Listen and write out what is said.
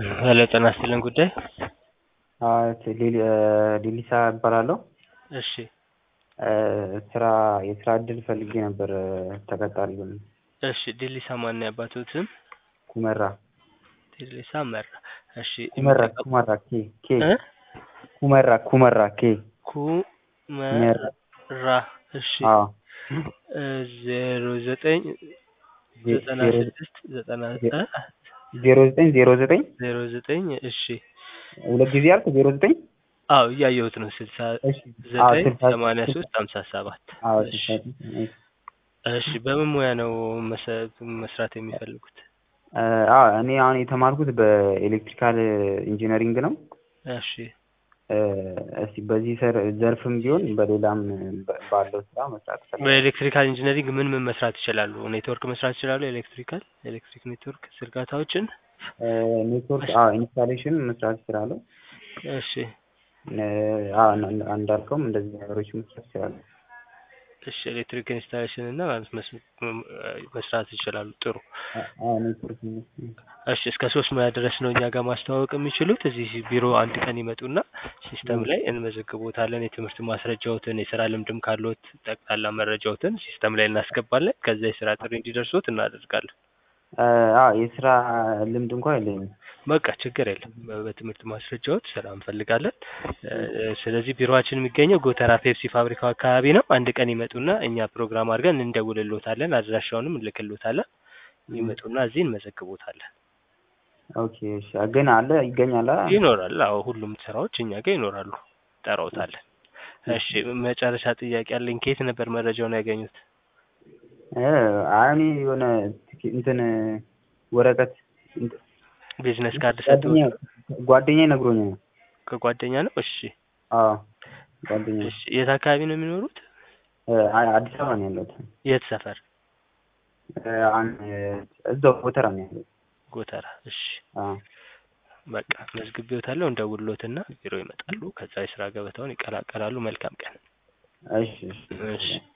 ሄሎ ጤና ይስጥልን ጉዳይ ዲሊሳ እባላለሁ። እሺ ስራ የስራ እድል ፈልጌ ነበር ተቀጣሪ ሆኜ። እሺ ዲሊሳ ማን ነው ያባቱት ስም? ኩመራ ዲሊሳ መራ። እሺ ኩመራ ኩመራ ኬ ኩመራ። እሺ 09 96 09 እሺ ሁለት ጊዜ አልክ 09 አዎ እያየሁት ነው 69 83 57 እሺ በምን ሙያ ነው መስራት የሚፈልጉት? እኔ አሁን የተማርኩት በኤሌክትሪካል ኢንጂነሪንግ ነው። እሺ እስቲ በዚህ ዘርፍም ቢሆን በሌላም ባለው ስራ መስራት ፈልጋለሁ። በኤሌክትሪካል ኢንጂነሪንግ ምን መስራት ይችላሉ? ኔትወርክ መስራት ይችላሉ? ኤሌክትሪክ ኔትወርክ ዝርጋታዎችን ኔትወርክ ኢንስታሌሽን መስራት ይችላሉ። እሺ እንዳልከውም እንደዚህ ነገሮች መስራት ይችላሉ። እሺ ኤሌክትሪክ ኢንስታሌሽን እና መስራት ይችላሉ። ጥሩ እሺ እስከ 3 ሙያ ድረስ ነው እኛ ጋር ማስተዋወቅ የሚችሉት። እዚህ ቢሮ አንድ ቀን ይመጡና ሲስተም ላይ እንመዘግቦታለን። የትምህርት ማስረጃዎትን፣ የስራ ልምድም ካለዎት ጠቅላላ መረጃዎትን ሲስተም ላይ እናስገባለን። ከዛ የስራ ጥሪ እንዲደርሶት እናደርጋለን። የስራ ልምድ እንኳን የለኝም። በቃ ችግር የለም። በትምህርት ማስረጃዎት ስራ እንፈልጋለን። ስለዚህ ቢሮአችን የሚገኘው ጎተራ ፔፕሲ ፋብሪካው አካባቢ ነው። አንድ ቀን ይመጡና እኛ ፕሮግራም አድርገን እንደውልልዎታለን። አድራሻውንም እንልክልዎታለን። ይመጡና እዚህ እንመዘግቦታለን። ኦኬ እሺ ግን ይገኛል? ይኖራል። አዎ ሁሉም ስራዎች እኛ ጋር ይኖራሉ። ጠራውታለን። እሺ መጨረሻ ጥያቄ አለኝ። ከየት ነበር መረጃውን ያገኙት? እኔ የሆነ እንትን ወረቀት ቢዝነስ ካርድ ሰጥቶት ጓደኛዬ ነግሮኛል። ከጓደኛ ነው? እሺ ጓደኛዬ። እሺ የት አካባቢ ነው የሚኖሩት? አዲስ አበባ ነው ያለሁት። የት ሰፈር? እዛው ጎተራ ነው ያለሁት። ጎተራ። እሺ በቃ መዝግቤዎታለሁ። እንደውልዎትና ቢሮ ይመጣሉ። ከዛ የስራ ገበታውን ይቀላቀላሉ። መልካም ቀን። እሺ።